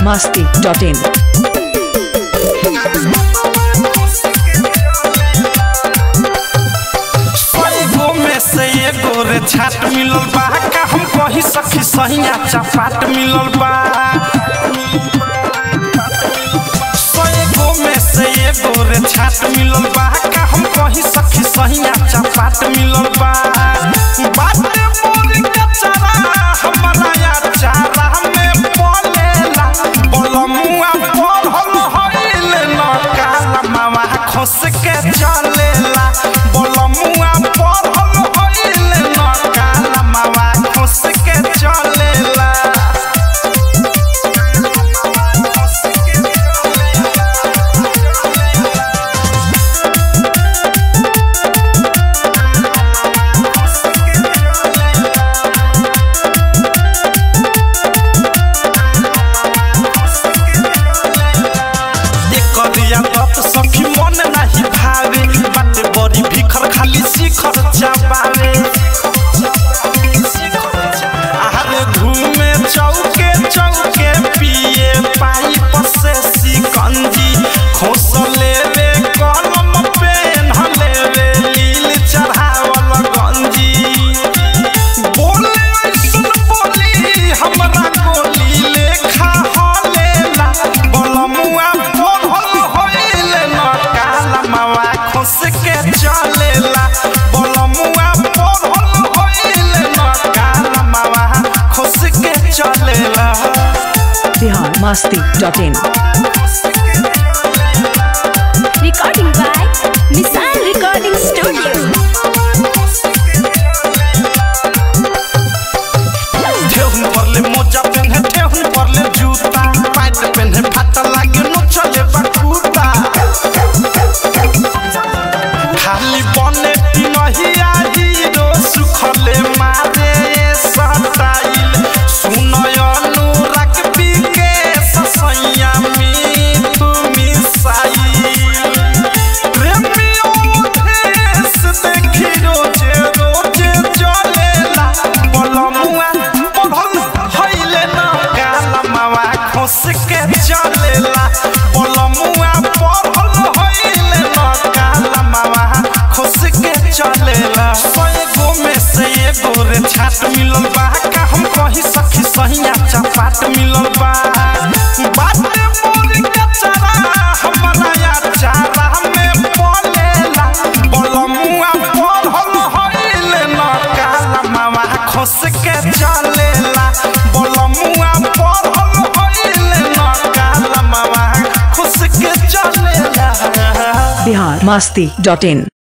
biharmasti.in छाट मिलल बा का हम कही सखी सहिया चपाट मिलल बा में से एगो रे छाट मिलल बा का हम कही सखी सहिया चपाट मिलल बा बाटे मोर के चारा हमरा या चारा में बोलेला बोलमुआ बोल होइल न काला मावा खस के चलेला बोलमुआ बोल सखी मन नहीं भावे बाटे बड़ी भिखर खाली शिखर चाबावे आरे घूमे चौके चौके पिए पाइप से सिकंजी खोस लेवे कलम पेन लेवे लील चढ़ावल गंजी बोले ऐसन बोली हमरा गोली लेखा हलेला बोलमुआ के चलेला बोलमुआ बोल होइल न काला मावा खुश के चलेला biharmasti.in Recording by Missile Recording Studio. ठेहुन परले मोजा पेन्हे ठेहुन परले जूता पैंट पेन्हे फाटा लागे न चले बकुता खाली बने पिनहिया हीरो सुखले मारे सटाइल सुनय अनुराग बिके ससैया मिठू मिसाइल प्रेमियों देश देखी रोजे रोजे जलेला बोलमुआ बोल होइले न काला मावा खुश के चलेला बोलमुआ बोल होइले न काला मावा खुश के चलेला एगो में से एगो रे छाट मिलल बा का हम कही सखी सहिया चपाट मिलल बा बाटे मोर के चारा हमरा या चारा में बोलेला बोलमुआ बोल होइल न काला मावा खुश के चलेला बोलमुआ बोल होइल न काला मावा खुश के चलेला biharmasti.in